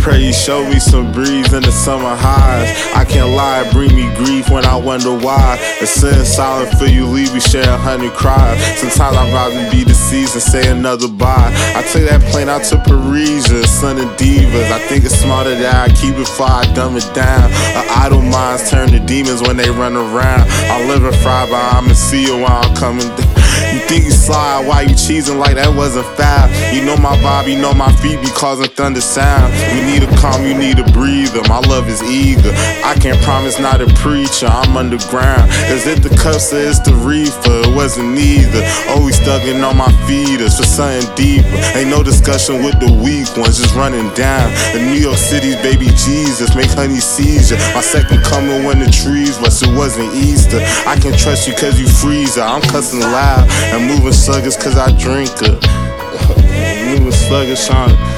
pray you show me some breeze in the summer highs. I can't lie, it bring me grief when I wonder why. The sin silent for you leave, we share 100 cries. Sometimes I'd rather be deceased and say another bye. I took that plane out to Parisia, son of divas. I think it's smarter that I keep it far, I dumb it down. Idle minds turn to demons when they run around. I'll live and fry, but I'ma see you while I'm coming down. You think you slide, why you cheesing like that wasn't foul? You know my vibe, you know my feet be causing thunder sound. You need a calm, you need a breather, my love is eager. I can't promise not a preacher, I'm underground. Is it the cuffs or it's the reefer? It wasn't neither. Always thugging on my feeders for something deeper. Ain't no discussion with the weak ones, just running down. The New York City's baby Jesus, make honey seizure. My second coming when the trees rust, it wasn't Easter. I can trust you cause you freezer, I'm cussing loud. And moving sluggish cause I drink it. Moving sluggish on